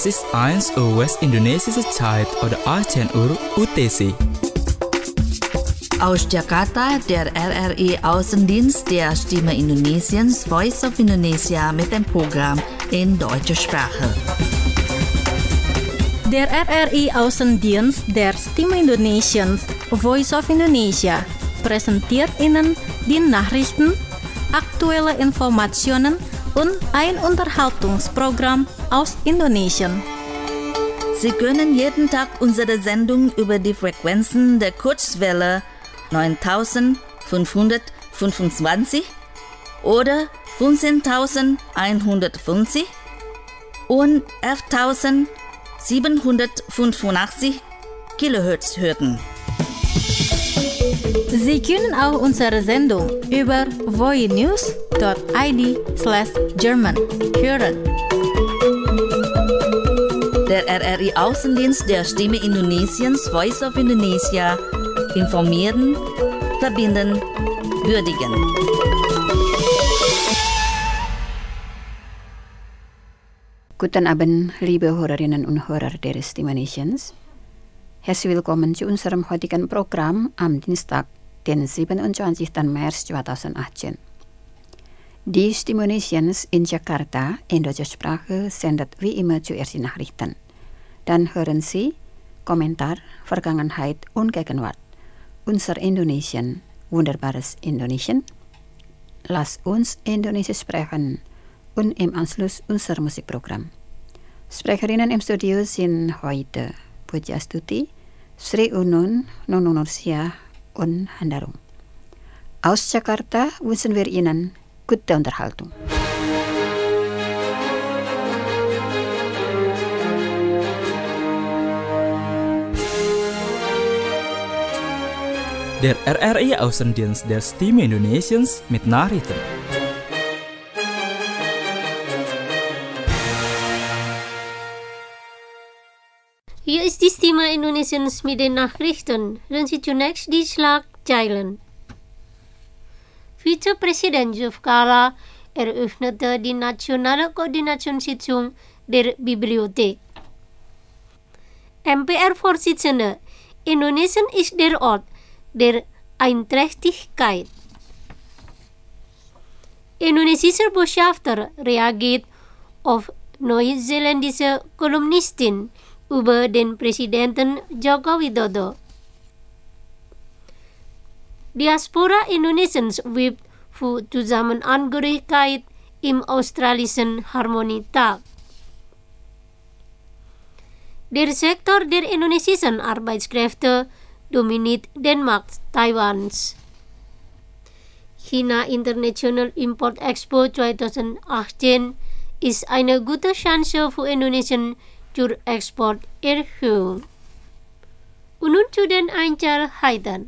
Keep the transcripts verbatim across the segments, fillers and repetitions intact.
Es ist eins Uhr West-Indonesische Zeit oder achtzehn Uhr U T C. Aus Jakarta, der R R I-Außendienst der Stimme Indonesiens, Voice of Indonesia mit dem Programm in deutscher Sprache. Der R R I-Außendienst der Stimme Indonesiens, Voice of Indonesia, präsentiert Ihnen die Nachrichten, aktuelle Informationen und ein Unterhaltungsprogramm aus Indonesien. Sie können jeden Tag unsere Sendung über die Frequenzen der Kurzwelle neuntausendfünfhundertfünfundzwanzig oder fünfzehntausendeinhundertfünfzig und elftausendsiebenhundertfünfundachtzig Kilohertz hören. Sie können auch unsere Sendung über voinews dot i d slash German hören. Der R R I-Außendienst der Stimme Indonesiens, Voice of Indonesia, informieren, verbinden, würdigen. Guten Abend, liebe Hörerinnen und Hörer der Stimme Nations. Herzlich willkommen zu unserem heutigen Programm am Dienstag, den siebenundzwanzigsten März zweitausendachtzehn. Die Stimme Nations in Jakarta in deutscher Sprache sendet wie immer zuerst die Nachrichten. Dann hören Sie Kommentar, Vergangenheit und Gegenwart. Unser Indonesien, wunderbares Indonesien. Lass uns Indonesisch sprechen und im Anschluss unser Musikprogramm. Sprecherinnen im Studio sind heute Pujastuti, Sri Unun, Nunung Nursia und Handarung. Aus Jakarta wünschen wir Ihnen gute Unterhaltung. Der R R I-Außendienst der Stimme Indonesiens mit Nachrichten. Hier ist die Stimme Indonesiens mit den Nachrichten. Dan Sie zunächst die Schlagzeilen. Vizepräsident Yusuf Kala eröffnete die nationale Koordinationssitzung der Bibliothek. M P R-Vorsitzende, Indonesien ist der Ort der Einträchtigkeit. Indonesischer Botschafter reagiert auf neuseeländische Kolumnistin über den Präsidenten Joko Widodo. Diaspora Indonesiens wirbt für Zusammenangehörigkeit im australischen Harmonietag. Der Sektor der indonesischen Arbeitskräfte dominiert den Markt Taiwans. China International Import Expo zweitausendachtzehn ist eine gute Chance für Indonesien zur Exporterhöhung. Und nun zu den Einzelheiten.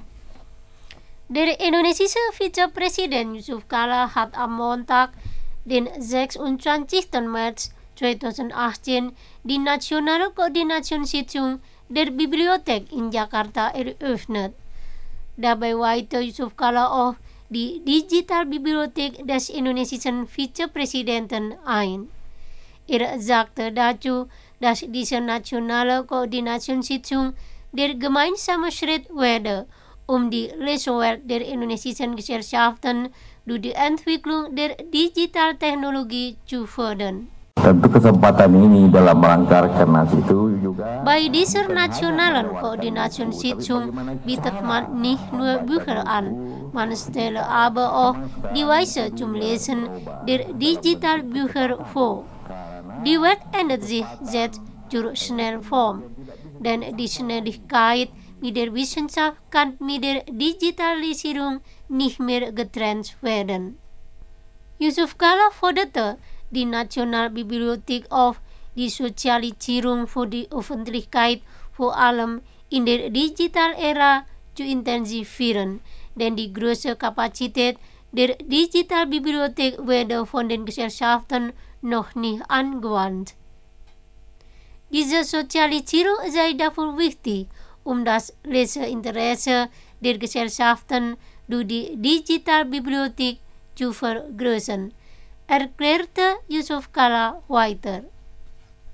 Der indonesische Vizepräsident Yusuf Kala hat am Montag, den sechsundzwanzigsten März zweitausendachtzehn, die nationale Koordinationssitzung der Bibliothek in Jakarta eröffnet. Dabei weihte Yusuf Kala auch die Digitalbibliothek des indonesischen Vizepräsidenten ein. Er sagte dazu, dass diese nationale Koordinationssitzung der gemeinsame Schritt werde, um die Lesewelt der indonesischen Gesellschaften durch die Entwicklung der Digitaltechnologie zu fördern. Tentu kesempatan ini dalam rangka Rakernas itu juga. Bei dieser nationalen Koordinationssitzung bietet man nicht nur Bücher an, man stelle aber auch die Weise zum Lesen der Digitalbücher vor. Die Welt ändert sich jetzt zur Schnellform, denn die Schnelligkeit mit der Wissenschaft kann mit der Digitalisierung nicht mehr getrennt werden. Yusuf Kala forderte die Nationalbibliothek auf, die Sozialisierung für die Öffentlichkeit vor allem in der Digital-Ära zu intensivieren, denn die große Kapazität der Digitalbibliothek werde von den Gesellschaften noch nicht angewandt. Diese Sozialisierung sei dafür wichtig, um das Leserinteresse der Gesellschaften durch die Digitalbibliothek zu vergrößern, erklärte Yusuf Kala weiter.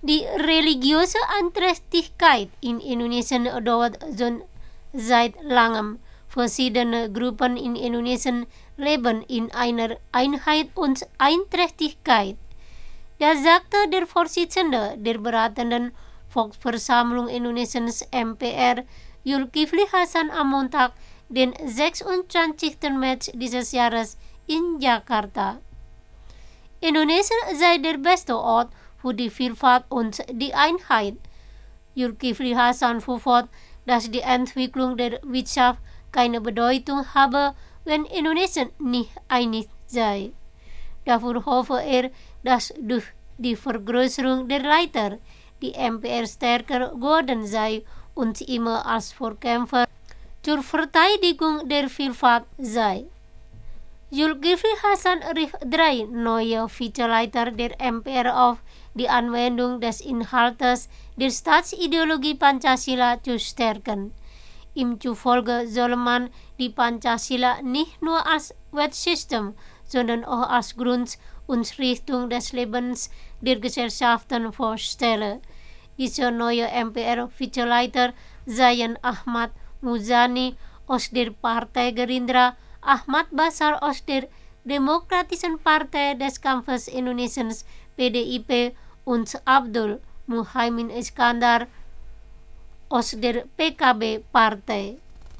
Die religiöse Einträchtigkeit in Indonesien dauert schon seit langem. Verschiedene Gruppen in Indonesien leben in einer Einheit und Einträchtigkeit. Das sagte der Vorsitzende der beratenden Volksversammlung Indonesiens M P R, Zulkifli Hasan am Montag, den sechsundzwanzigsten März dieses Jahres in Jakarta. Indonesien sei der beste Ort für die Vielfalt und die Einheit. Zulkifli Hasan fuhr fort, dass die Entwicklung der Wirtschaft keine Bedeutung habe, wenn Indonesien nicht einig sei. Dafür hoffe er, dass durch die Vergrößerung der Leiter die M P R stärker geworden sei und immer als Vorkämpfer zur Verteidigung der Vielfalt sei. Zulkifli Hasan rief drei neue Vizeleiter der M P R auf, die Anwendung des Inhaltes der Staatsideologie Pancasila zu stärken. Ihm zufolge soll man die Pancasila nicht nur als Wertsystem, sondern auch als Grund und Richtung des Lebens der Gesellschaften vorstellen. Diese neue M P R-Vizeleiter seien Ahmad Muzani aus der Partei Gerindra, Ahmad Basar aus der Demokratischen Partei des Kampfes Indonesiens P D I P und Abdul Muhaimin Iskandar aus der P K B-Partei.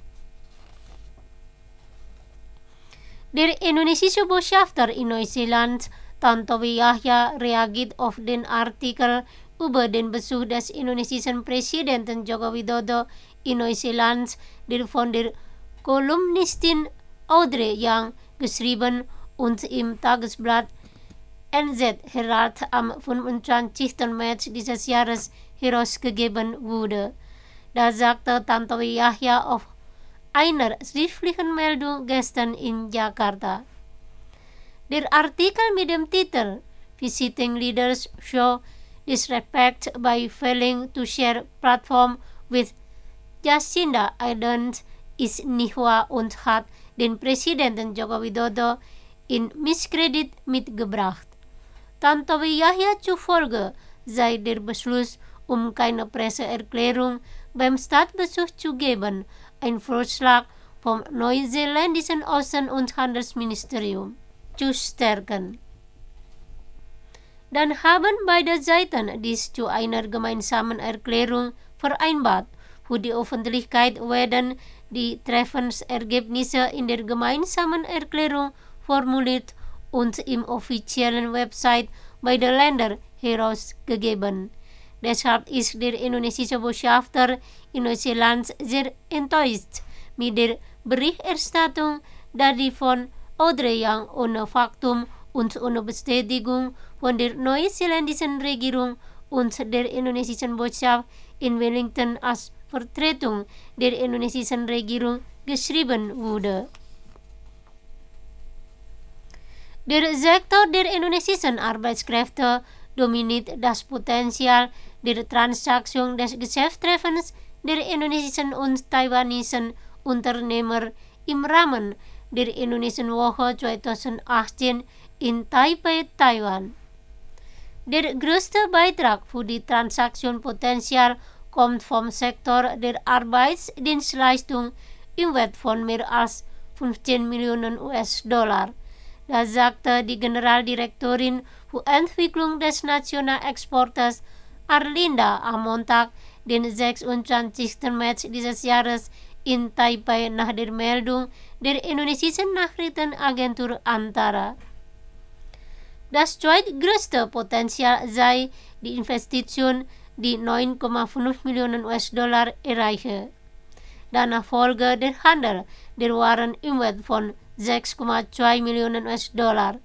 Der indonesische Botschafter in Neuseeland, Tantowi Yahya, reagiert auf den Artikel über den Besuch des indonesischen Präsidenten Joko Widodo in Neuseeland, der von der Kolumnistin Audrey Young geschrieben und im Tagesblatt N Z Herald am fünfundzwanzigsten März dieses Jahres herausgegeben wurde. Da sagte Tantowi Yahya auf einer schriftlichen Meldung gestern in Jakarta. Der Artikel mit dem Titel Visiting Leaders Show Disrespect by Failing to Share Platform with Jacinda Ardern ist nicht wahr und hat den Präsidenten Joko Widodo in Misskredit mitgebracht. Tantowi Yahya zufolge sei der Beschluss, um keine Presseerklärung beim Staatsbesuch zu geben, ein Vorschlag vom neuseeländischen Außen- und Handelsministerium zu stärken. Dann haben beide Seiten dies zu einer gemeinsamen Erklärung vereinbart. Für die Öffentlichkeit werden die Treffensergebnisse in der gemeinsamen Erklärung formuliert und im offiziellen Website beider Länder herausgegeben. Deshalb ist der indonesische Botschafter in Neuseeland sehr enttäuscht mit der Berichterstattung, da die von Audrey Young ohne Faktum und ohne Bestätigung von der neuseeländischen Regierung und der indonesischen Botschaft in Wellington als Vertretung der indonesischen Regierung geschrieben wurde. Der Sektor der indonesischen Arbeitskräfte dominiert das Potenzial der Transaktion des Geschäftstreffens der indonesischen und taiwanesischen Unternehmer im Rahmen der Indonesischen Woche zweitausendachtzehn in Taipei, Taiwan. Der größte Beitrag für die Transaktionspotenzial kommt vom Sektor der Arbeitsdienstleistung im Wert von mehr als fünfzehn Millionen U S-Dollar. Das sagte die Generaldirektorin für Entwicklung des Nationalexportes Arlinda am Montag, den sechsundzwanzigsten März dieses Jahres in Taipei nach der Meldung der indonesischen Nachrichtenagentur Antara. Das zweitgrößte Potenzial sei die Investition, die neun Komma fünf Millionen U S-Dollar erreiche. Danach folge der Handel der Waren im Wert von sechs Komma zwei Millionen U S-Dollar.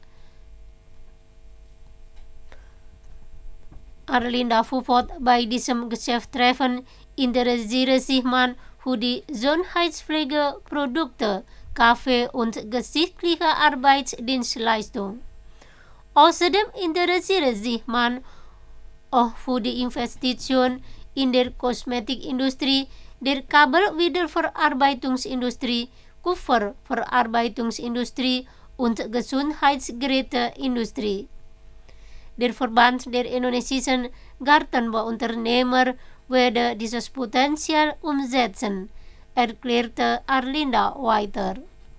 Arlinda fuhr fort, bei diesem Geschäftstreffen interessiere sich man für die Gesundheitspflegeprodukte, Kaffee und geschichtliche Arbeitsdienstleistung. Außerdem interessiere sich man auch für die Investition in der Kosmetikindustrie, der Kabelwiederverarbeitungsindustrie, Kupferverarbeitungsindustrie und Gesundheitsgeräteindustrie. Der Verband der Indonesischen Gartenbauunternehmer werde dieses Potenzial umsetzen, erklärte Arlinda weiter.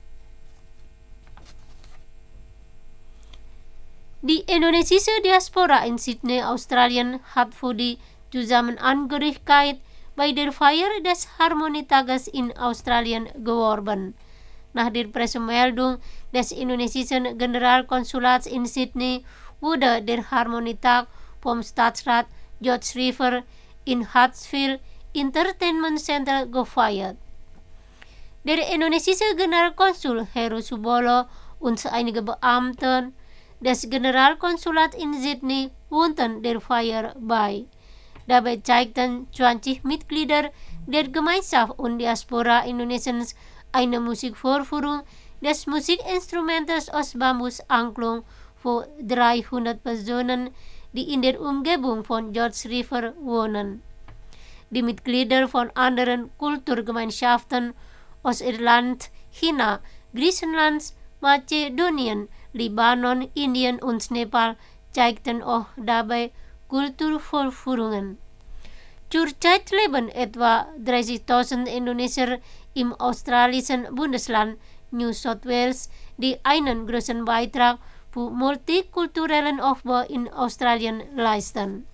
Die indonesische Diaspora in Sydney, Australien, hat für die Zusammenangehörigkeit bei der Feier des Harmonietages in Australien geworben. Nach der Pressemeldung des indonesischen Generalkonsulats in Sydney wurde der Harmonietag vom Staatsrat George River in Hartsfield Entertainment Center gefeiert. Der indonesische Generalkonsul Heru Subolo und einige Beamte des Generalkonsulats in Sydney wohnten der Feier bei. Dabei zeigten zwanzig Mitglieder der Gemeinschaft und Diaspora Indonesiens eine Musikvorführung des Musikinstrumentes aus Bambusangklung für dreihundert Personen, die in der Umgebung von George River wohnen. Die Mitglieder von anderen Kulturgemeinschaften aus Irland, China, Griechenland, Mazedonien, Libanon, Indien und Nepal zeigten auch dabei Kulturvorführungen. Zurzeit leben etwa dreißigtausend Indonesier im australischen Bundesland New South Wales, die einen großen Beitrag für multikulturellen Aufbau in Australien leisten.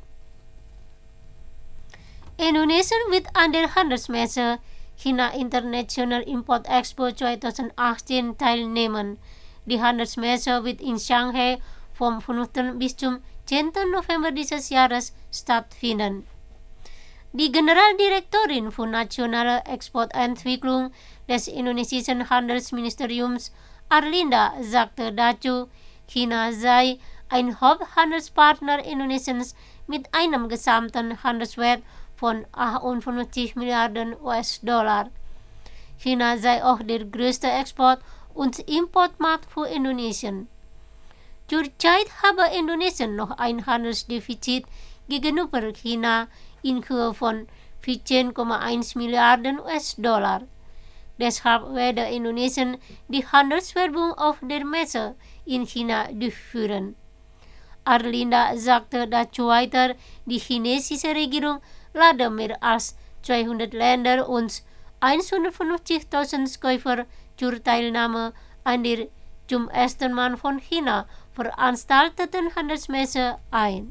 Indonesien wird an der Handelsmesse China International Import Expo zweitausendachtzehn teilnehmen. Die Handelsmesse wird in Shanghai vom fünften bis zum zehnten November dieses Jahres stattfinden. Die Generaldirektorin für nationale Exportentwicklung des indonesischen Handelsministeriums Arlinda sagte dazu, China sei ein Haupthandelspartner Indonesiens mit einem gesamten Handelswert von achtundfünfzig Milliarden U S-Dollar. China sei auch der größte Export- und Importmarkt für Indonesien. Zurzeit habe Indonesien noch ein Handelsdefizit gegenüber China in Höhe von vierzehn Komma eins Milliarden U S-Dollar. Deshalb werde Indonesien die Handelswerbung auf der Messe in China durchführen. Arlinda sagte dazu weiter, die chinesische Regierung lade mehr als zweihundert Länder und hundertfünfzigtausend Käufer zur Teilnahme an der zum ersten Mal von China veranstalteten Handelsmesse ein.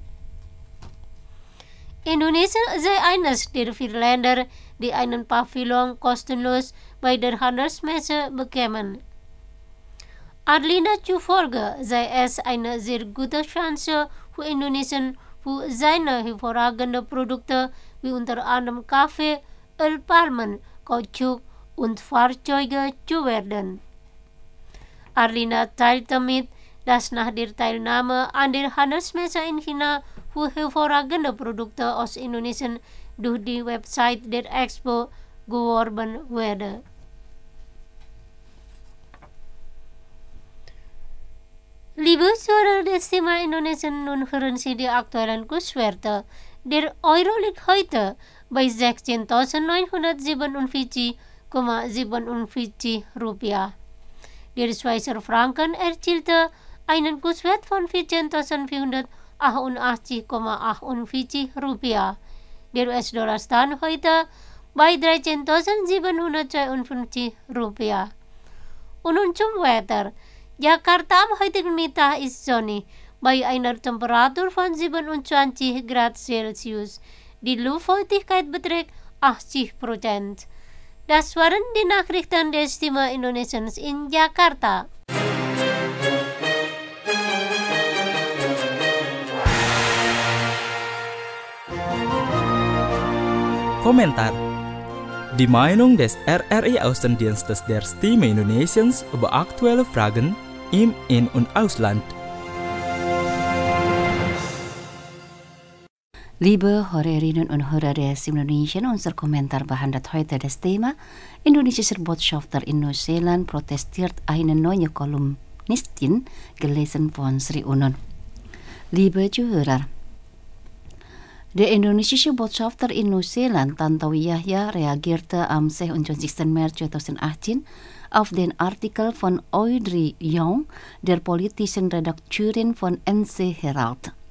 Indonesien sei eines der vier Länder, die einen Pavillon kostenlos bei der Handelsmesse bekämen. Arlinda zufolge sei es eine sehr gute Chance für Indonesien, für seine hervorragenden Produkte wie unter anderem Kaffee, Ölpalmen, Kautschuk und Fahrzeuge zu werden. Arlinda teilte mit, dass nach der Teilnahme an der Handelsmesse in China für hervorragende Produkte aus Indonesien durch die Website der Expo geworben werde. Liebe Zuhörer des Thema Indonesien, nun hören Sie die aktuellen Kurswerte. Der Euro liegt heute bei sechzehntausendneunhundertsiebenundvierzig Komma siebenundvierzig Rupiah. Der Schweizer Franken erzielte einen Kurswert von vierzehntausendvierhundertachtundachtzig Komma achtundvierzig Rupiah. Der U S-Dollar stand heute bei dreizehntausendsiebenhundertzweiundfünfzig Rupiah. Und nun zum Wetter. Jakarta am heutigen Mittag ist sonnig, bei einer Temperatur von siebenundzwanzig Grad Celsius. Die Luftfeuchtigkeit beträgt achtzig Prozent. Das waren die Nachrichten des Stimme Indonesiens in Jakarta. Komentar. Die Meinung des R R I Außendienstes der Stimme Indonesiens über aktuelle Fragen im In- und Ausland. Liebe Hörerinnen und Hörer des Stimme Indonesien, unser Kommentar behandelt heute das Thema: Indonesischer Botschafter in Neuseeland protestiert eine neue Kolumnistin, gelesen von Sri Unun. Liebe Zuhörer, der indonesische Botschafter in Neuseeland, Tantowi Yahya, reagierte am sechsundzwanzigsten März zweitausendachtzehn auf den Artikel von Audrey Young, der politischen Redakteurin von N C Herald.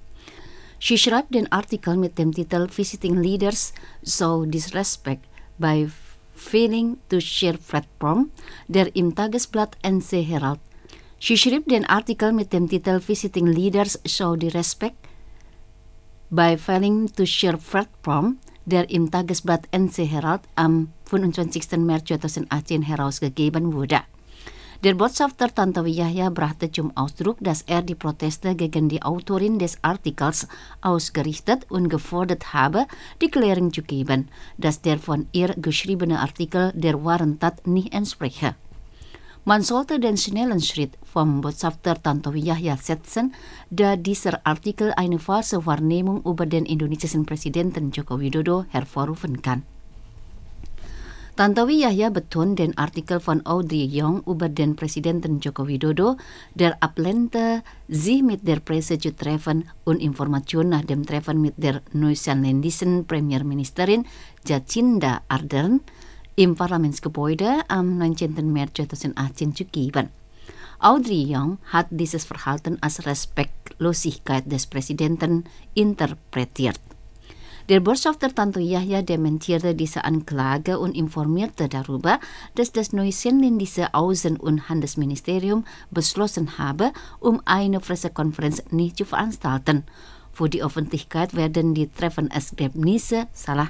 She schreibt den Artikel mit dem Titel Visiting Leaders Show Disrespect by Failing to Share Platform, der im Tagesblatt N C Herald. Sie schrieb den Artikel mit dem Titel Visiting Leaders Show Disrespect by Failing to Share Platform, der im Tagesblatt N C Herald am fünfundzwanzigsten März zweitausendachtzehn herausgegeben wurde. Der Botschafter Tantowi Yahya brachte zum Ausdruck, dass er die Proteste gegen die Autorin des Artikels ausgerichtet und gefordert habe, die Klärung zu geben, dass der von ihr geschriebene Artikel der wahren Tat nicht entspreche. Man sollte den schnellen Schritt vom Botschafter Tantowi Yahya setzen, da dieser Artikel eine falsche Wahrnehmung über den indonesischen Präsidenten Joko Widodo hervorrufen kann. Tantowi Yahya betont den Artikel von Audrey Young über den Präsidenten Joko Widodo, der ablehnte, sich mit der Presse zu treffen und Informationen nach dem Treffen mit der neuseeländischen Premierministerin Jacinda Ardern im Parlamentsgebäude am neunzehnten März zweitausendachtzehn zu geben. Audrey Young hat dieses Verhalten als Respektlosigkeit des Präsidenten interpretiert. Der Botschafter Tantowi Yahya dementierte diese Anklage und informierte darüber, dass das neuseeländische Außen- und Handelsministerium beschlossen habe, um eine Pressekonferenz nicht zu veranstalten. Für die Öffentlichkeit werden die Treffensergebnisse salah.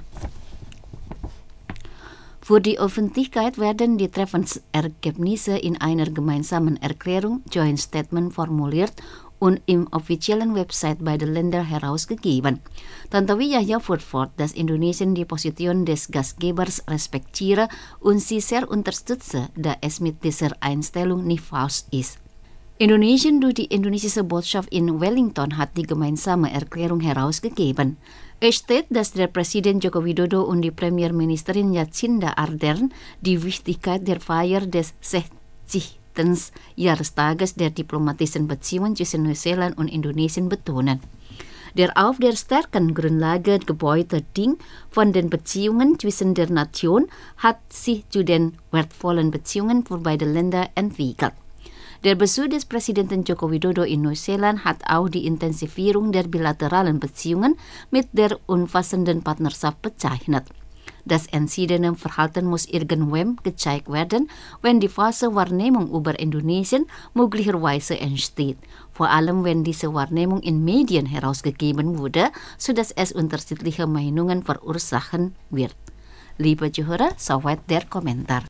Für die Öffentlichkeit werden die Treffensergebnisse in einer gemeinsamen Erklärung, Joint Statement, formuliert und im offiziellen Website beider Länder herausgegeben. Tantowi Yahya fuhr fort, dass Indonesien die Position des Gastgebers respektiere und sie sehr unterstütze, da es mit dieser Einstellung nicht falsch ist. Indonesien durch die indonesische Botschaft in Wellington hat die gemeinsame Erklärung herausgegeben. Es steht, dass der Präsident Joko Widodo und die Premierministerin Jacinda Ardern die Wichtigkeit der Feier des sechzigsten Jahrestages der diplomatischen Beziehungen zwischen Neuseeland und Indonesien betonen. Der auf der starken Grundlage gebaute Ding von den Beziehungen zwischen der Nation hat sich zu den wertvollen Beziehungen für beide Länder entwickelt. Der Besuch des Präsidenten Joko Widodo in Neuseeland hat auch die Intensivierung der bilateralen Beziehungen mit der umfassenden Partnerschaft bezeichnet. Das entschiedene Verhalten muss irgendwann gezeigt werden, wenn die falsche Wahrnehmung über Indonesien möglicherweise entsteht, vor allem wenn diese Wahrnehmung in Medien herausgegeben wurde, sodass es unterschiedliche Meinungen verursachen wird. Liebe Zuhörer, soweit der Kommentar.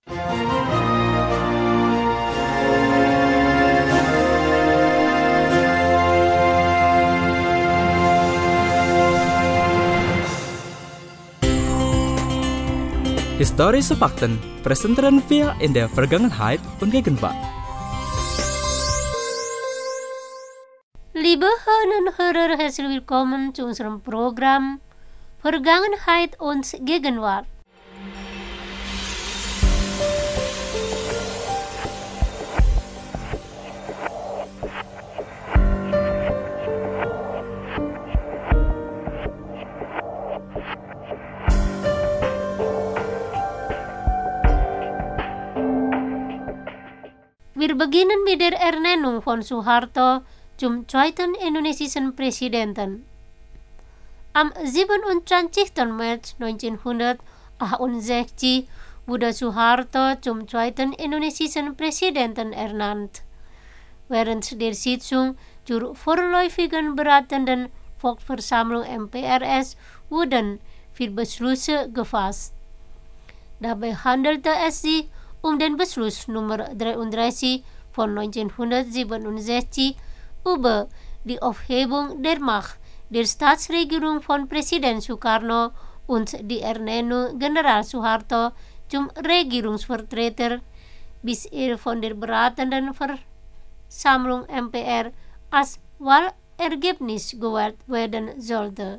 Historische Fakten präsentieren wir in der Vergangenheit und Gegenwart. Liebe Hörerinnen und Hörer, herzlich willkommen zu unserem Programm Vergangenheit und Gegenwart. Wir beginnen mit der Ernennung von Suharto zum zweiten indonesischen Präsidenten. Am siebenundzwanzigsten März neunzehnhundertachtundsechzig wurde Suharto zum zweiten indonesischen Präsidenten ernannt. Während der Sitzung zur vorläufigen beratenden Volksversammlung M P R S wurden vier Beschlüsse gefasst. Dabei handelte es sich um den Beschluss Nummer dreiunddreißig von neunzehnhundertsiebenundsechzig über die Aufhebung der Macht der Staatsregierung von Präsident Sukarno und die Ernennung General Suharto zum Regierungsvertreter, bis er von der beratenden Versammlung M P R als Wahlergebnis gewählt werden sollte.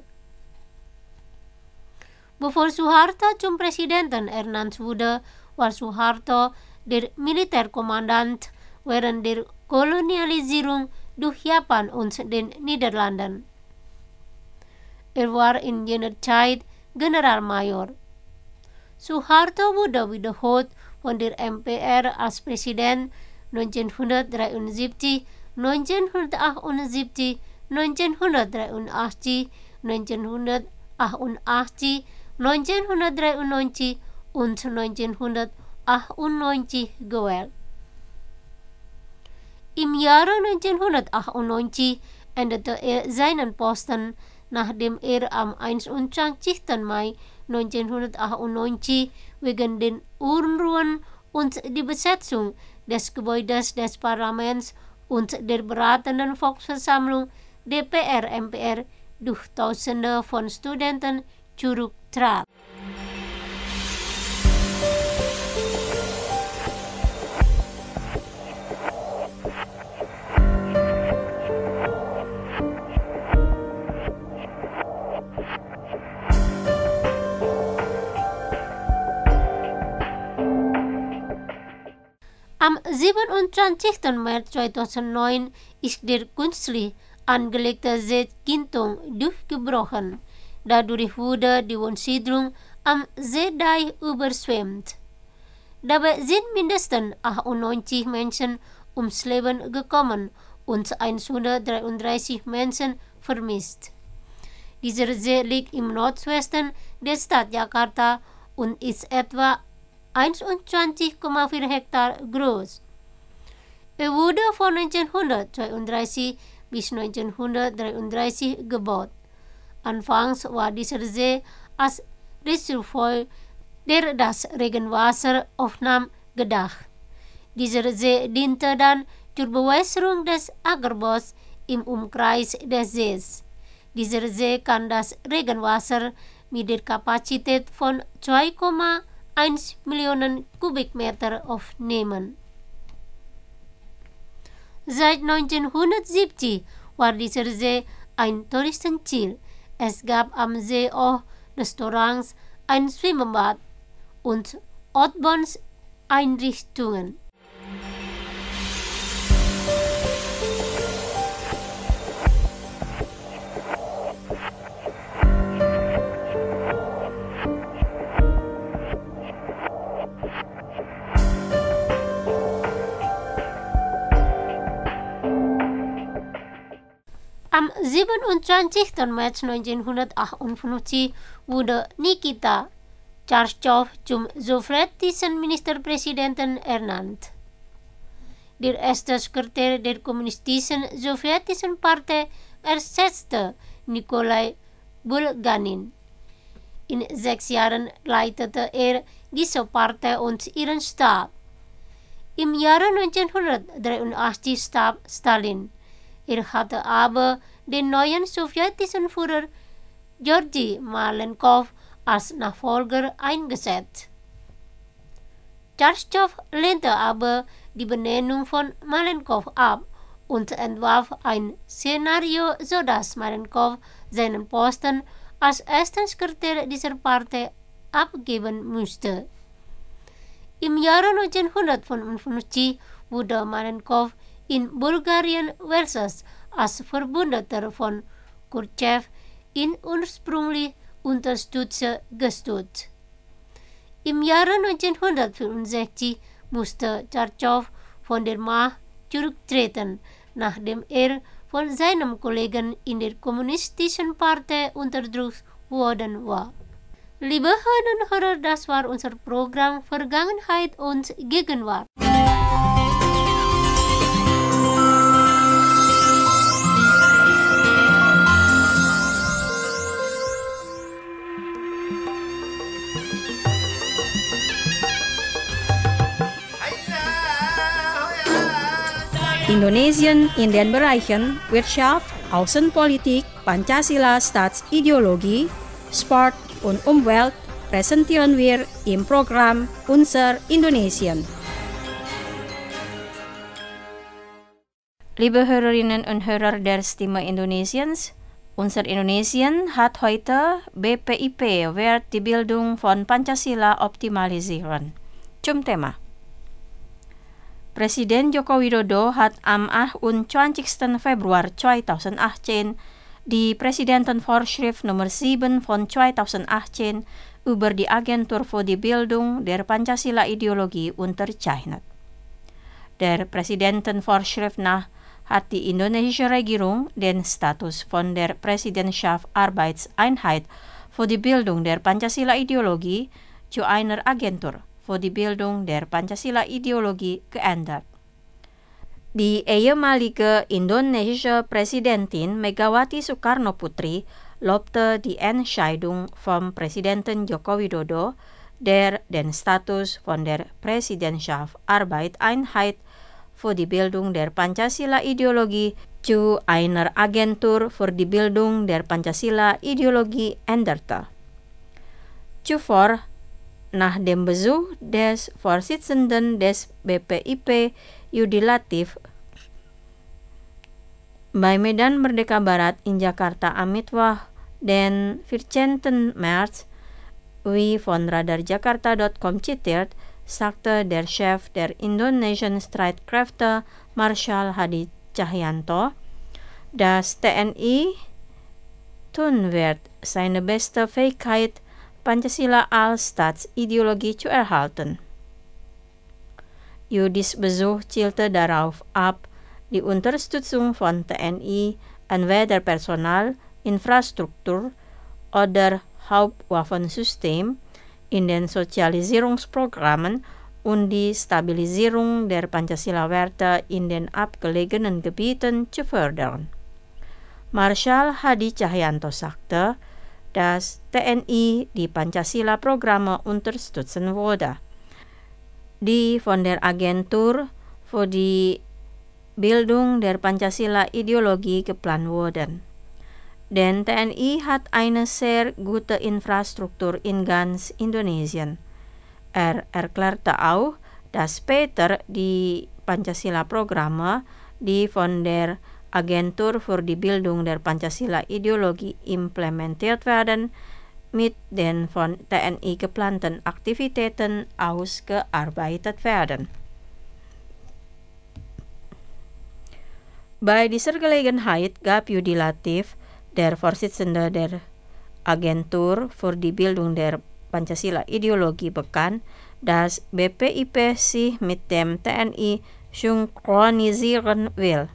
Bevor Suharto zum Präsidenten ernannt wurde, war Suharto der Militärkommandant während der Kolonialisierung durch Japan und den Niederlanden. Er war in jener Zeit Generalmajor. Suharto wurde wiederholt von der M P R als Präsident neunzehnhundertdreiundsiebzig, neunzehnhundertachtundsiebzig, negenhonderddrieënachtzig, negenhonderdachtundachtzig, negenhonderddrieënneunzig und negenhonderdachtundneunzig gewählt. Im Jahre negenhundertachtundneunzig endete er seinen Posten, nachdem er am einundzwanzigsten Mai negenhundertachtundneunzig wegen den Unruhen und die Besetzung des Gebäudes des Parlaments und der beratenden Volksversammlung D P R M P R durch Tausende von Studenten zurücktrat. Am siebenundzwanzigsten März zweitausendneun ist der künstlich angelegte See Kintung durchgebrochen. Dadurch wurde die Wohnsiedlung am Seedeich überschwemmt. Dabei sind mindestens achtundneunzig Menschen ums Leben gekommen und hundertdreiunddreißig Menschen vermisst. Dieser See liegt im Nordwesten der Stadt Jakarta und ist etwa einundzwanzig Komma vier Hektar groß. Er wurde von neunzehnhundertzweiunddreißig bis neunzehnhundertdreiunddreißig gebaut. Anfangs war dieser See als Reservoir, der das Regenwasser aufnahm, gedacht. Dieser See diente dann zur Bewässerung des Ackerbaus im Umkreis des Sees. Dieser See kann das Regenwasser mit der Kapazität von zwei Komma eins Millionen Kubikmeter aufnehmen. Seit neunzehnhundertsiebzig war dieser See ein Touristenziel. Es gab am See auch Restaurants, ein Schwimmbad und Ortseinrichtungen. Am siebenundzwanzigsten März neunzehnhundertachtundfünfzig wurde Nikita Chruschtschow zum sowjetischen Ministerpräsidenten ernannt. Der erste Sekretär der Kommunistischen Sowjetischen Partei ersetzte Nikolai Bulganin. In sechs Jahren leitete er diese Partei und ihren Staat. Im Jahre neunzehnhundertdreiundachtzig starb Stalin. Er hatte aber den neuen sowjetischen Führer Georgi Malenkov als Nachfolger eingesetzt. Chruschtschow lehnte aber die Benennung von Malenkov ab und entwarf ein Szenario, sodass Malenkov seinen Posten als erster Sekretär dieser Partei abgeben musste. Im Jahre neunzehnhundertfünfundfünfzig wurde Malenkov in Bulgarien versus als Verbündeter von Khrushchev in ursprünglich Unterstützer gestützt. Im Jahre neunzehnhundertfünfundsechzig musste Chruschtschow von der Macht zurücktreten, nachdem er von seinem Kollegen in der Kommunistischen Partei unterdrückt worden war. Liebe Hörerinnen und Hörer, das war unser Programm Vergangenheit und Gegenwart. Indonesien in den Bereichen Wirtschaft, Außenpolitik, Pancasila Staatsideologie, Sport und Umwelt präsentieren wir im Programm Unser Indonesien. Liebe Hörerinnen und Hörer der Stimme Indonesiens, Unser Indonesien hat heute B P I P Wert die Bildung von Pancasila optimalisieren. Zum Thema. Presiden Joko Widodo hat am achtundzwanzigsten Februar zweitausendachtzehn die Präsidentenvorschrift Nummer sieben von zweitausendachtzehn über die Agentur für die Bildung der Pancasila-Ideologie unterzeichnet. Der Präsidentenvorschrift nach hat die indonesische Regierung den Status von der Präsidentschaftsarbeitseinheit für die Bildung der Pancasila-Ideologie zu einer Agentur für die Bildung der Pancasila-Ideologie geändert. Die ehemalige indonesische Präsidentin Megawati Soekarno-Putri lobte die Entscheidung vom Präsidenten Joko Widodo, der den Status von der Präsidentschaftsarbeitseinheit für die Bildung der Pancasila-Ideologie zu einer Agentur für die Bildung der Pancasila-Ideologie änderte. Zuvor, nach dem Besuch des Vorsitzenden des B P I P Yudi Latif bei Medan Merdeka Barat in Jakarta am Mittwoch, den vierzehnten März, wie von radarjakarta Punkt com zitiert, sagte der Chef der Indonesian Streitkräfte Marschall Hadi Cahyanto, dass T N I tun wird, seine beste Fähigkeit, Pancasila als Staatsideologie zu erhalten. Yudis Besuch zielte darauf ab, die Unterstützung von T N I entweder Personal, Infrastruktur oder Hauptwaffensystem in den Sozialisierungsprogrammen und die Stabilisierung der Pancasila-Werte in den abgelegenen Gebieten zu fördern. Marschall Hadi Cahyanto sagte, dass T N I die Pancasila-Programme unterstützen würde, die von der Agentur für die Bildung der Pancasila-Ideologie geplant wurden. Denn T N I hat eine sehr gute Infrastruktur in ganz Indonesien. Er erklärte auch, dass später die Pancasila-Programme, die von der Agentur für die Bildung der Pancasila-Ideologie implementiert werden, mit den von T N I geplanten Aktivitäten ausgearbeitet werden. Bei dieser Gelegenheit gab Yudi Latif, der Vorsitzende der Agentur für die Bildung der Pancasila-Ideologie, bekannt, dass B P I P sich mit dem T N I synchronisieren will,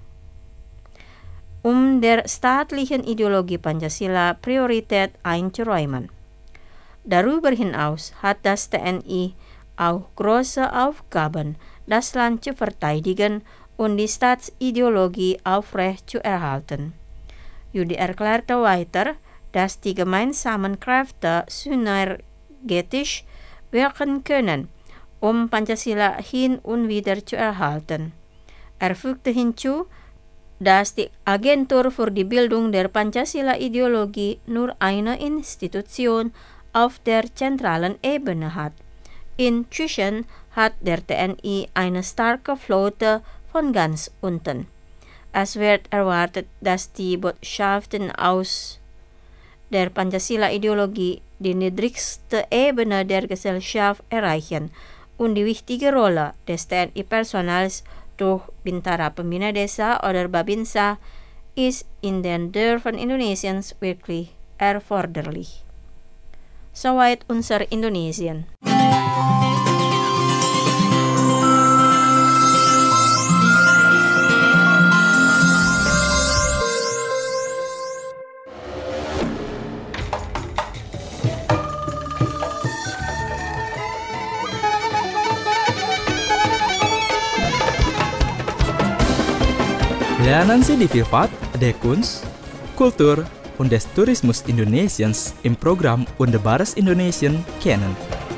um der staatlichen Ideologie Pancasila Priorität einzuräumen. Darüber hinaus hat das T N I auch große Aufgaben, das Land zu verteidigen und die Staatsideologie aufrecht zu erhalten. Yudi erklärte weiter, dass die gemeinsamen Kräfte synergetisch wirken können, um Pancasila hin und wieder zu erhalten. Er fügte hinzu, dass die Agentur für die Bildung der Pancasila-Ideologie nur eine Institution auf der zentralen Ebene hat. Inzwischen hat der T N I eine starke Flotte von ganz unten. Es wird erwartet, dass die Botschaften aus der Pancasila-Ideologie die niedrigste Ebene der Gesellschaft erreichen und die wichtige Rolle des T N I-Personals durch Bintara Pembina Desa oder Babinsa ist in den Dörfern Indonesiens wirklich erforderlich. Soweit unser Indonesien. Lernen Sie die Vielfalt der Kunst, Kultur und des Tourismus Indonesiens im Programm Wunderbares Indonesien kennen.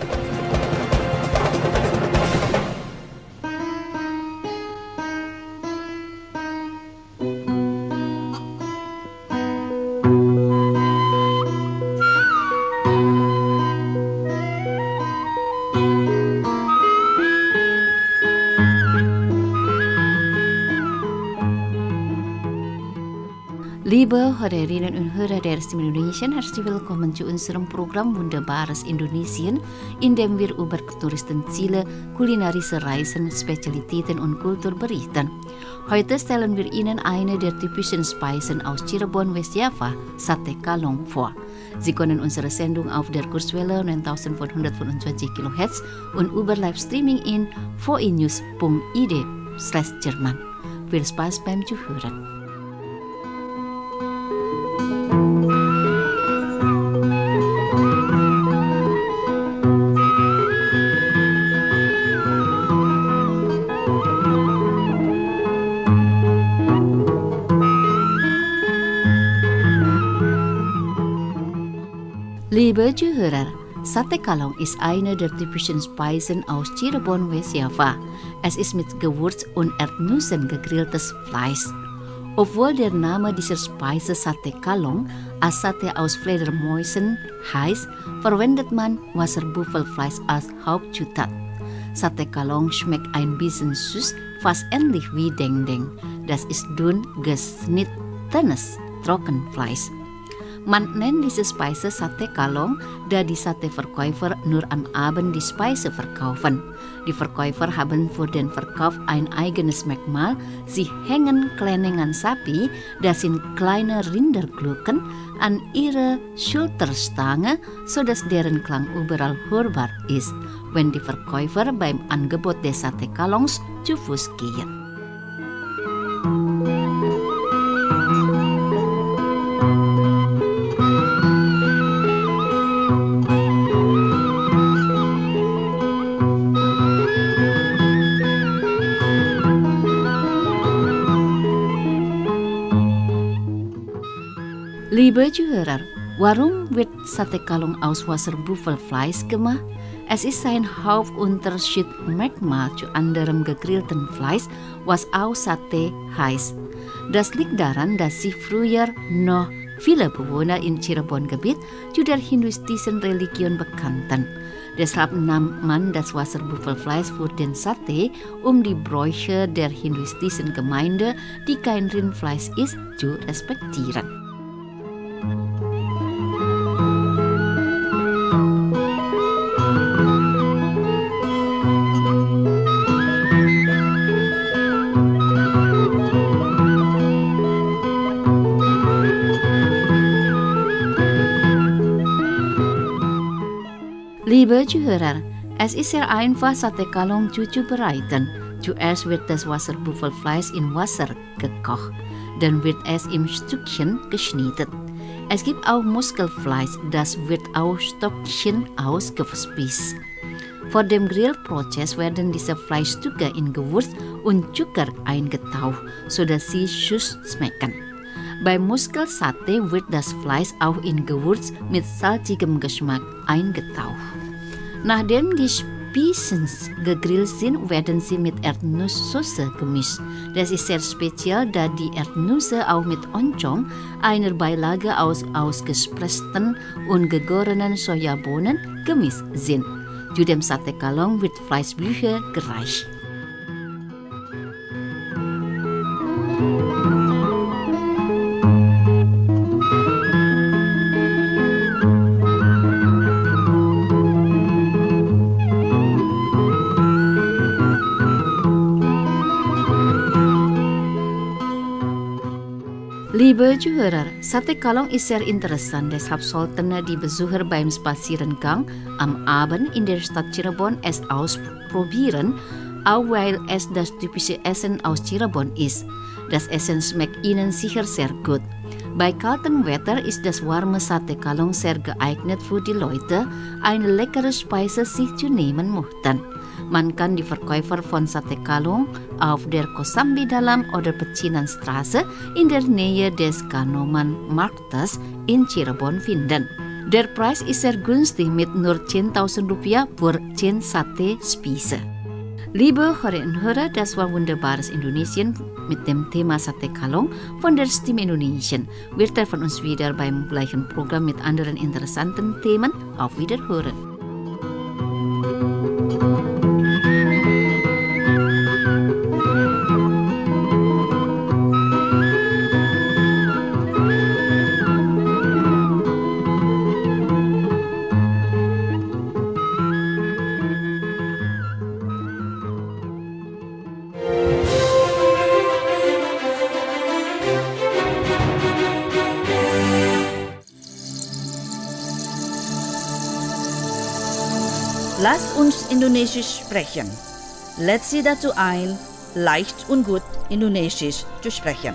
Liebe Hörerinnen und Hörer der Stimme Indonesien, herzlich willkommen zu unserem Programm Wunderbares Indonesien, in dem wir über Touristenziele, kulinarische Reisen, Spezialitäten und Kultur berichten. Heute stellen wir Ihnen eine der typischen Speisen aus Cirebon, Westjava, Sate Kalong, vor. Sie können unsere Sendung auf der Kurzwelle neuntausendvierhundertfünfundzwanzig Kilohertz und über Livestreaming in voinews punkt id slash Jerman. Veel spaas beim Zuhören. Liebe Zuhörer, Sate Kalong ist eine der typischen Speisen aus Cirebon, Westjava. Es ist mit Gewürz und Erdnüssen gegrilltes Fleisch. Obwohl der Name dieser Speise Sate Kalong als Sate aus Fledermäusen heißt, verwendet man Wasserbuffelfleisch als Hauptzutat. Sate Kalong schmeckt ein bisschen süß, fast ähnlich wie Dendeng. Das ist dünn geschnittenes Trockenfleisch. Man nennt diese Speise Sate Kalong, da die Sate-Verkäufer nur am Abend die Speise verkaufen. Die Verkäufer haben für den Verkauf ein eigenes Merkmal. Sie hängen Klenengan Sapi, das sind kleine Rinderglucken, an ihre Schulterstange, sodass deren Klang überall hörbar ist, wenn die Verkäufer beim Angebot des Sate Kalongs zu Fuß gehen. Liebe Zuhörer, warum wird Sate Kalong aus Wasserbuffelfleisch gemacht? Es ist ein Hauptunterschied-Merkmal zu anderem gegrillten Fleisch, was auch Sate heißt. Das liegt daran, dass sich früher noch viele Bewohner in Cirebon-Gebiet zu der hinduistischen Religion bekannten. Deshalb nahm man das Wasserbuffelfleisch für den Sate, um die Bräuche der hinduistischen Gemeinde, die kein Rindfleisch ist, zu respektieren. Liebe Zuhörer, es ist sehr einfach, Sate Kalong zuzubereiten. Zuerst wird das Wasserbuffelfleisch in Wasser gekocht, dann wird es in Stückchen geschnitten. Es gibt auch Muskelfleisch, das wird aus Stückchen ausgespießt. Vor dem Grillprozess werden diese Fleischstücke in Gewürz und Zucker eingetaucht, sodass sie süß schmecken. Beim Muskelsate wird das Fleisch auch in Gewürz mit salzigem Geschmack eingetaucht. Nachdem die Spießens gegrillt sind, werden sie mit Erdnusssoße gemischt. Das ist sehr speziell, da die Erdnüsse auch mit Oncom, einer Beilage aus ausgespressten und gegorenen Sojabohnen, gemischt sind. Zu dem Sate Kalong wird Fleischbrühe gereicht. Liebe Zuhörer, Sate Kalong ist sehr interessant, deshalb sollten die Besucher beim Spaziergang am Abend in der Stadt Cirebon es ausprobieren, auch weil es das typische Essen aus Cirebon ist. Das Essen schmeckt ihnen sicher sehr gut. Bei kaltem Wetter ist das warme Sate Kalong sehr geeignet für die Leute, eine leckere Speise sich zu nehmen möchten. Man kann die Verkäufer von Sate Kalong auf der Kosambi Dalam oder Pecinanstraße in der Nähe des Kanoman Marktes in Cirebon finden. Der Preis ist sehr günstig mit nur zehntausend Rupiah für zehn Sate-Spieße. Liebe Hörerinnen und Hörer, das war wunderbares Indonesien mit dem Thema Sate Kalong von der Stimme Indonesien. Wir treffen uns wieder beim gleichen Programm mit anderen interessanten Themen. Auf Wiederhören. Lass uns Indonesisch sprechen. Lädt Sie dazu ein, leicht und gut Indonesisch zu sprechen.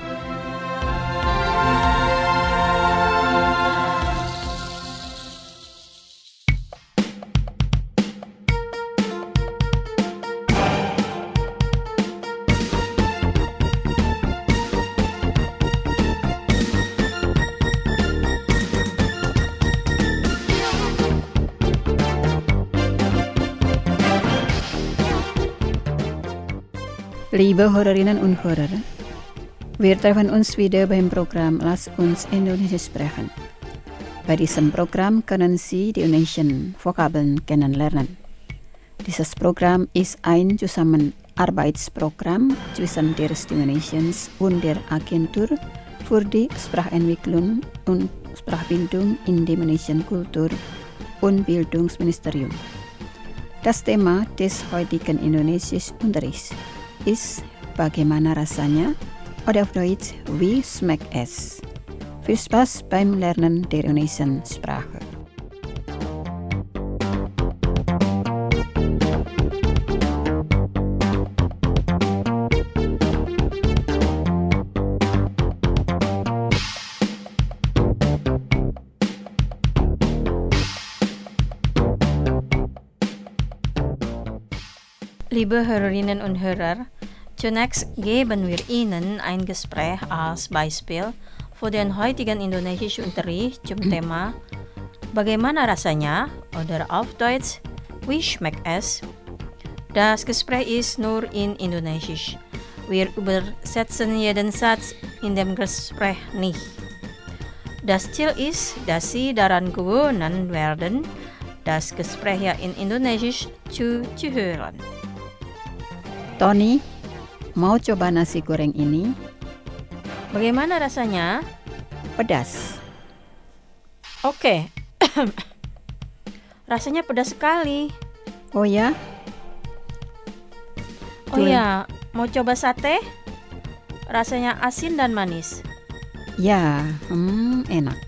Liebe Hörerinnen und Hörer, wir treffen uns wieder beim Programm Lass uns Indonesisch sprechen. Bei diesem Programm können Sie die indonesian Vokabeln kennenlernen. Dieses Programm ist ein Zusammenarbeitsprogramm zwischen der Stimulations und der Agentur für die Sprachentwicklung und Sprachbildung in dem Indonesian Kultur- und Bildungsministerium. Das Thema des heutigen Indonesischunterrichts ist bagaimana rasanya oder auf Deutsch wie schmeckt es. Viel Spaß beim Lernen der Indonesian Sprache. Liebe Hörerinnen und Hörer, zunächst geben wir Ihnen ein Gespräch als Beispiel für den heutigen indonesisch Unterricht zum Thema Bagaimana rasanya oder auf Deutsch Wie schmeckt es? Das Gespräch ist nur in Indonesisch. Wir übersetzen jeden Satz in dem Gespräch nicht. Das Ziel ist, dass Sie daran gewöhnen werden, das Gespräch in Indonesisch zu, zu hören. Tony, mau coba nasi goreng ini? Bagaimana rasanya? Pedas. Oke. Rasanya pedas sekali. Oh ya? Oh ya, mau coba sate? Rasanya asin dan manis. Ya, hmm, enak.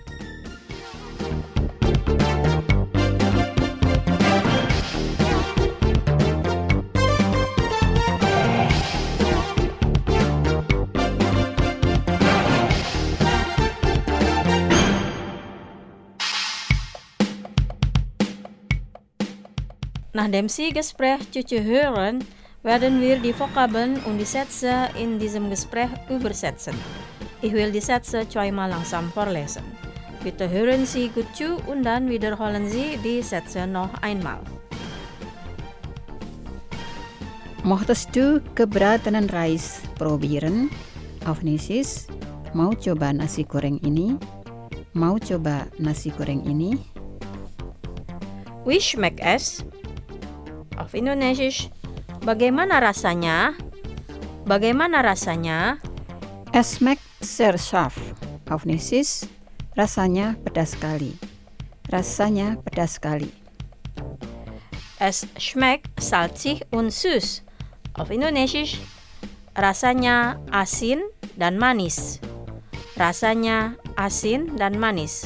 Nach dem Sie-Gespräch zu hören, werden wir die Vokabeln und die Sätze in diesem Gespräch übersetzen. Ich will die Sätze zweimal langsam vorlesen. Bitte hören Sie gut zu und dann wiederholen Sie die Sätze noch einmal. Mochtest du gebratenan Reis probieren? Auf Indonesisch, mau coba nasi goreng ini? Mau coba nasi goreng ini? Wie schmeckt es? Auf Indonesisch, bagaimana rasanya? Bagaimana rasanya? Es schmeckt sehr scharf. Auf Indonesisch, rasanya pedas sekali. Rasanya pedas sekali. Es schmeckt salzig und süß. Auf Indonesisch, rasanya asin dan manis. Rasanya asin dan manis.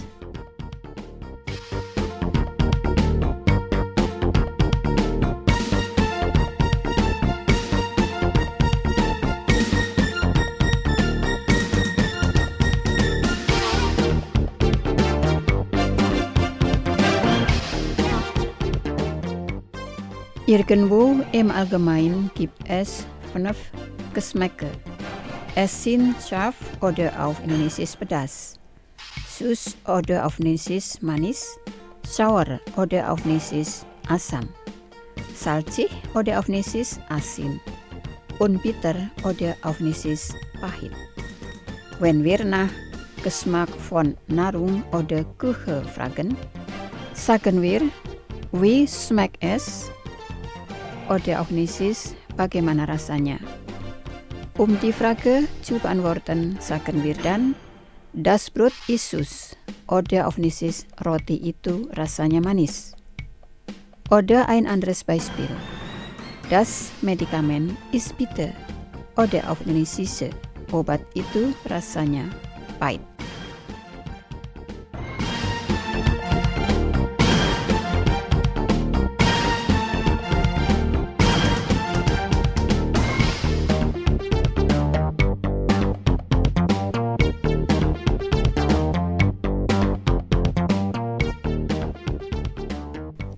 Irgendwo im Allgemeinen gibt es fünf Geschmäcker. Es sind scharf oder auf Indonesisch pedas, süß oder auf Indonesisch manis, sauer oder auf Indonesisch asam, salzig oder auf Indonesisch asin, und bitter oder auf Indonesisch pahit. Wenn wir nach Geschmack von Nahrung oder Küche fragen, sagen wir, wie schmeckt es? Oder auf Indonesisch, bagaimana rasanya? Um die Frage zu beantworten, sagen wir dann, das Brot ist süß. Oder auf Indonesisch, roti itu rasanya manis. Oder ein anderes Beispiel, das Medikament ist bitter. Oder auf Indonesisch, obat itu rasanya pahit.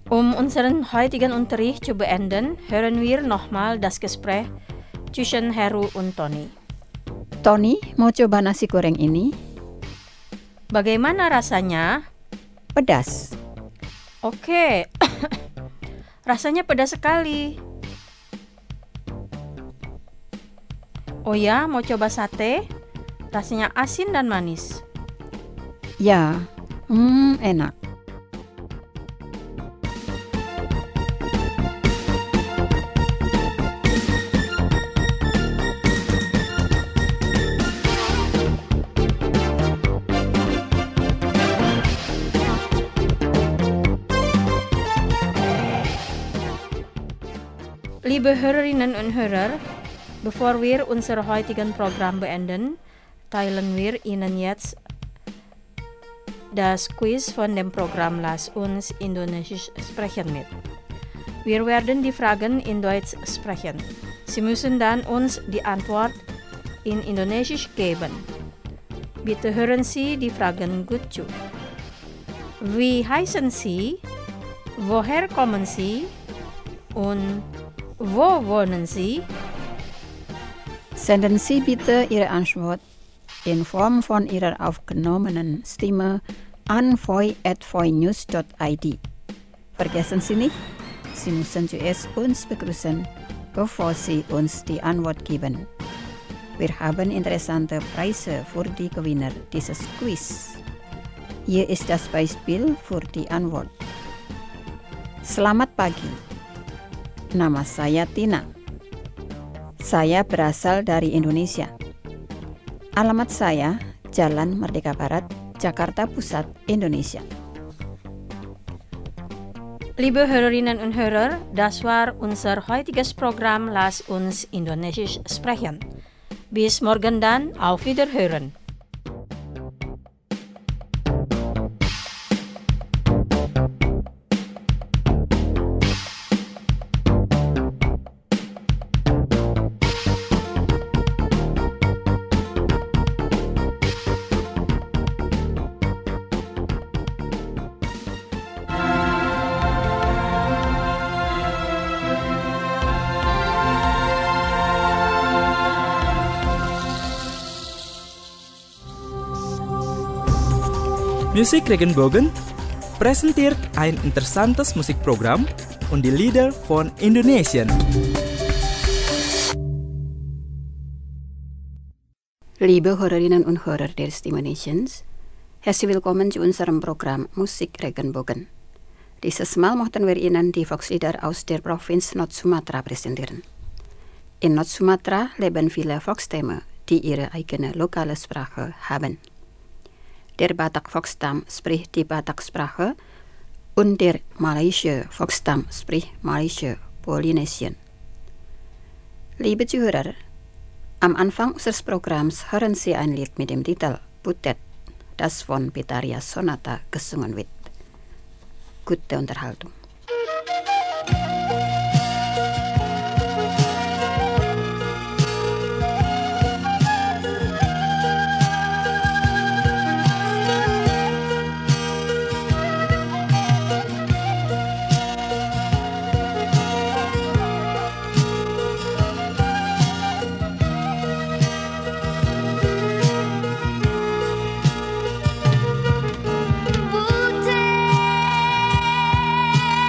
Um unseren heutigen Unterricht zu beenden, hören wir nochmal das Gespräch zwischen Heru und Tony. Tony, mau coba nasi goreng ini? Bagaimana rasanya? Pedas. Oke, rasanya pedas sekali. Oh ya, mau coba sate? Rasanya asin dan manis. Ya, hmm, enak. Liebe Hörerinnen und Hörer, bevor wir unser heutigen Programm beenden, teilen wir Ihnen jetzt das Quiz von dem Programm Lass uns Indonesisch sprechen mit. Wir werden die Fragen in Deutsch sprechen. Sie müssen dann uns die Antwort in Indonesisch geben. Bitte hören Sie die Fragen gut zu. Wie heißen Sie? Woher kommen Sie? Und wo wohnen Sie? Senden Sie bitte Ihre Antwort in Form von Ihrer aufgenommenen Stimme an voi at voinews dot i d. Vergessen Sie nicht, Sie müssen zuerst uns begrüßen, bevor Sie uns die Antwort geben. Wir haben interessante Preise für die Gewinner dieses Quiz. Hier ist das Beispiel für die Antwort. Selamat pagi. Nama saya Tina. Saya berasal dari Indonesia. Alamat saya Jalan Merdeka Barat, Jakarta Pusat, Indonesia. Liebe Hörerinnen und Hörer, das war unser heutiges Programm Lass uns Indonesisch sprechen. Bis morgen dann, auf Wiederhören. Musik Regenbogen präsentiert ein interessantes Musikprogramm und die Lieder von Indonesien. Liebe Hörerinnen und Hörer der Stimme Nations, herzlich willkommen zu unserem Programm Musik Regenbogen. Dieses Mal möchten wir Ihnen die Volkslieder aus der Provinz Nord-Sumatra präsentieren. In Nord-Sumatra leben viele Volksstämme, die ihre eigene lokale Sprache haben. Der Batak-Volksstamm spricht die Batak-Sprache und der malaysische Volksstamm spricht Malaysische Polynesien. Liebe Zuhörer, am Anfang unseres Programms hören Sie ein Lied mit dem Titel Butet, das von Betaria Sonata gesungen wird. Gute Unterhaltung. Butet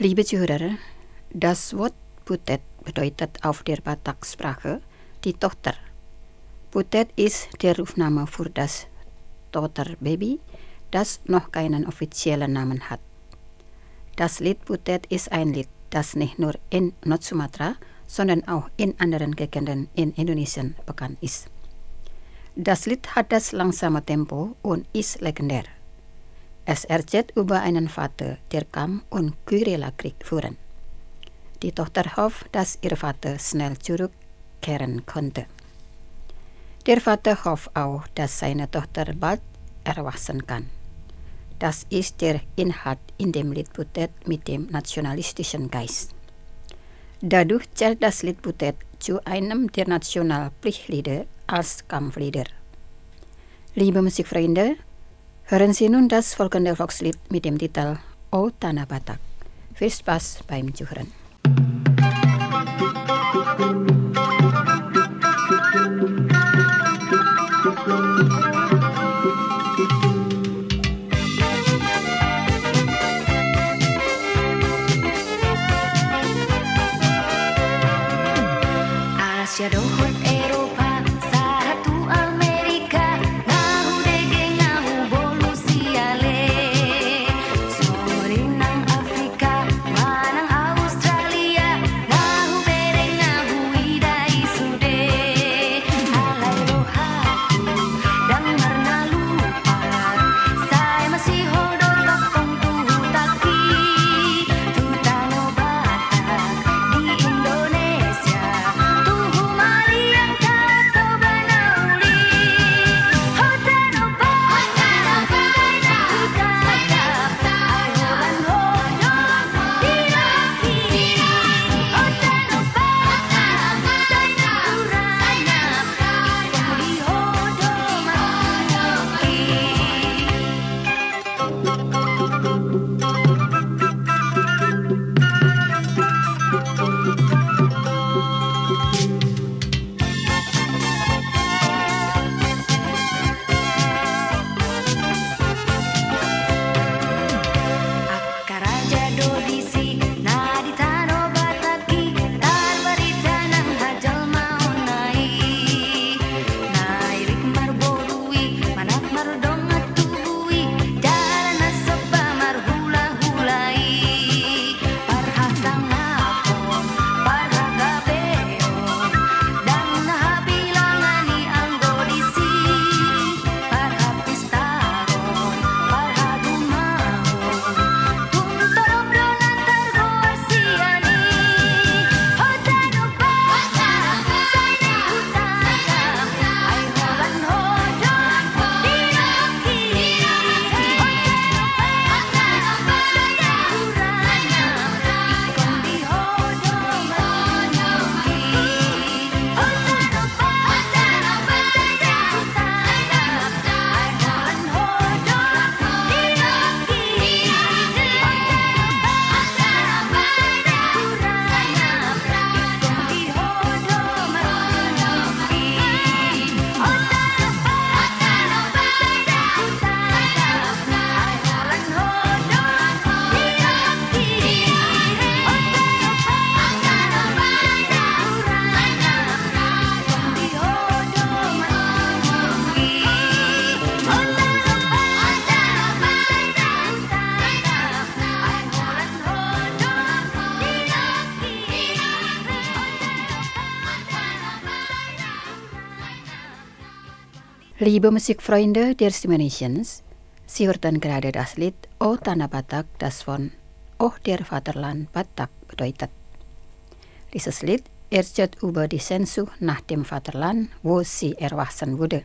Liebe Zuhörer, das Wort Putet bedeutet auf der Batak-Sprache die Tochter. Putet ist der Rufname für das Tochterbaby, das noch keinen offiziellen Namen hat. Das Lied Putet ist ein Lied, das nicht nur in Nord-Sumatra, sondern auch in anderen Gegenden in Indonesien bekannt ist. Das Lied hat das langsame Tempo und ist legendär. Es erzählt über einen Vater, der kam und Guerillakrieg führen. Die Tochter hofft, dass ihr Vater schnell zurückkehren konnte. Der Vater hofft auch, dass seine Tochter bald erwachsen kann. Das ist der Inhalt in dem Lied Putet mit dem nationalistischen Geist. Dadurch zählt das Lied Putet zu einem der Nationalpflichtlieder als Kampflieder. Liebe Musikfreunde, hören Sie nun das folgende Volkslied mit dem Titel O Tanah Batak. Viel Spaß beim Zuhören. Asia dohot Eropa, satu Amerika, nahu dege nahu bolusiale. Sorinang Afrika, manang Australia, nahu bere nahu idai sude. Alai rohaku, dangar na lupa, saya masih hodor bakong tuhutaki. Tutano Batak di Indonesia. Liebe Musikfreunde der Stimme Nations, Sie hörten gerade das Lied O Tanah Batak, das von O der Vaterland Batak bedeutet. Dieses Lied erzählt über die Sehnsucht nach dem Vaterland, wo sie erwachsen wurde.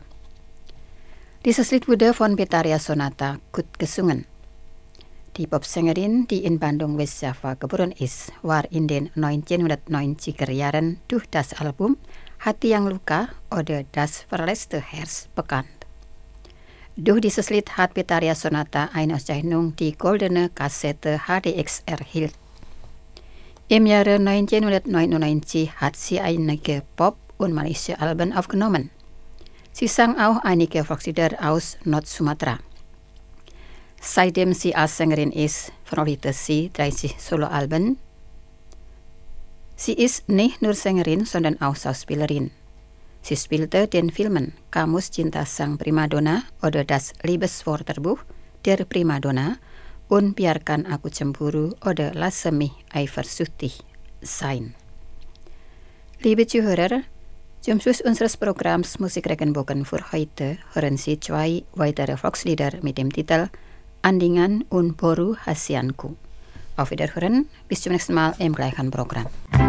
Dieses Lied wurde von Betharia Sonata gut gesungen. Die Popsängerin, die in Bandung, West-Java geboren ist, war in den neunzehnhundertneunziger Jahren durch das Album Hati yang Luka oder Das verletzte Herz bekannt. Durch dieses Lied hat Betharia Sonata eine Auszeichnung, die Goldene Kassette H D X erhielt. Im Jahre neunzehnhundertneunundneunzig hat sie einige Pop- und Malaysia-Alben aufgenommen. Sie sang auch einige Volkslieder aus Nord-Sumatra. Seitdem sie als Sängerin ist, veröffentlichte sie dreißig Soloalben. Sie ist nicht nur Sängerin, sondern auch Schauspielerin. Sie spielte den Filmen Kamus Cinta Sang Primadona oder Das Liebeswörterbuch der Primadonna und Biarkan Aku Cemburu oder Lasse mich eifersüchtig sein. Liebe Zuhörer, zum Schluss unseres Programms Musikregenbogen für heute hören Sie zwei weitere Volkslieder mit dem Titel Andingan und Boru Hasianku. Auf Wiederhören, bis zum nächsten Mal im gleichen Programm.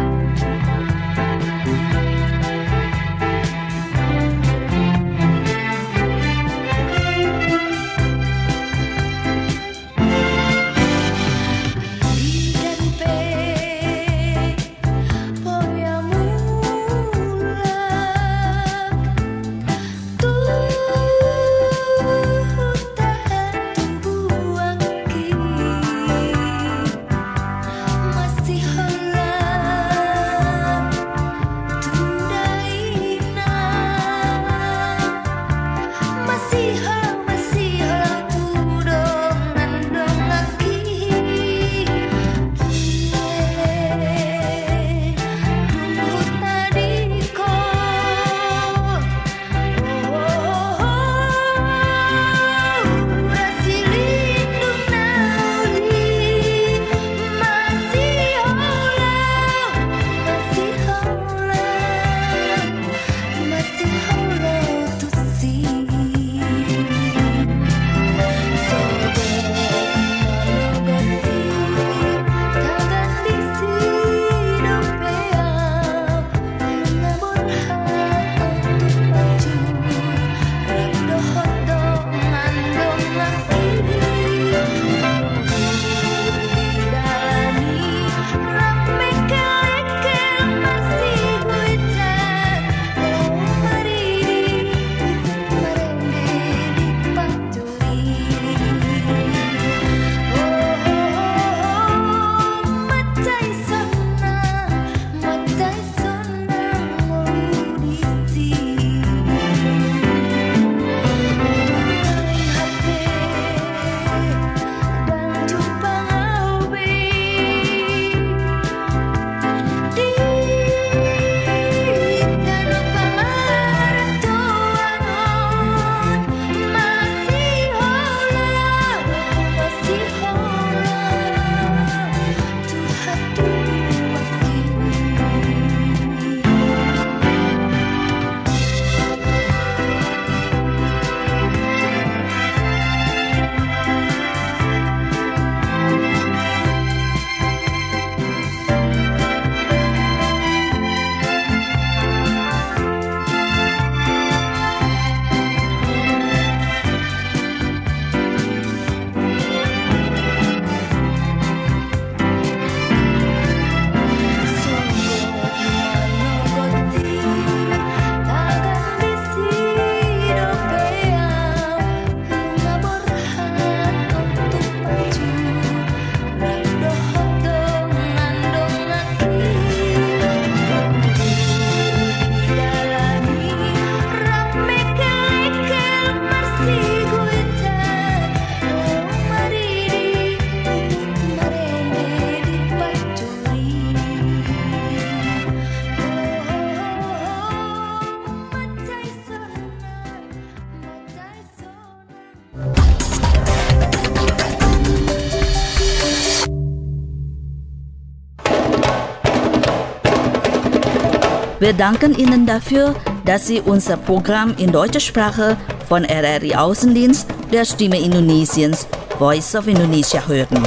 Wir danken Ihnen dafür, dass Sie unser Programm in deutscher Sprache von R R I Außendienst der Stimme Indonesiens, Voice of Indonesia hören.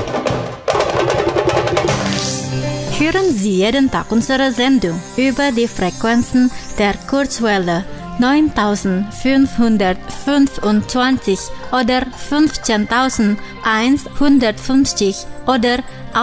Hören Sie jeden Tag unsere Sendung über die Frequenzen der Kurzwelle neuntausendfünfhundertfünfundzwanzig oder fünfzehntausendeinhundertfünfzig oder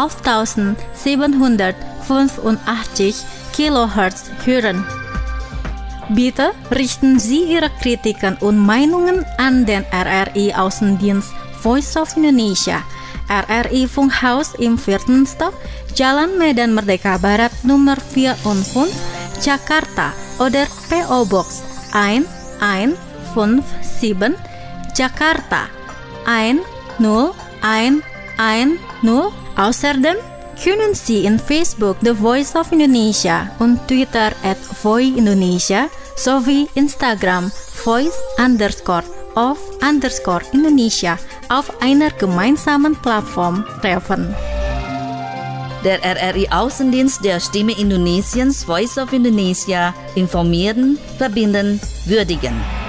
elftausendsiebenhundertfünfundachtzig Kilohertz hören. Bitte richten Sie Ihre Kritiken und Meinungen an den R R I Außendienst Voice of Indonesia, R R I Funkhaus im vierten Stock, Jalan Medan Merdeka Barat Nummer vierundfünfzig, Jakarta oder P O Box eins eins fünf sieben, Jakarta eins null eins eins null. Außerdem können Sie in Facebook The Voice of Indonesia und Twitter at Voi Indonesia sowie Instagram Voice underscore of underscore Indonesia auf einer gemeinsamen Plattform treffen. Der R R I-Außendienst der Stimme Indonesiens Voice of Indonesia informieren, verbinden, würdigen.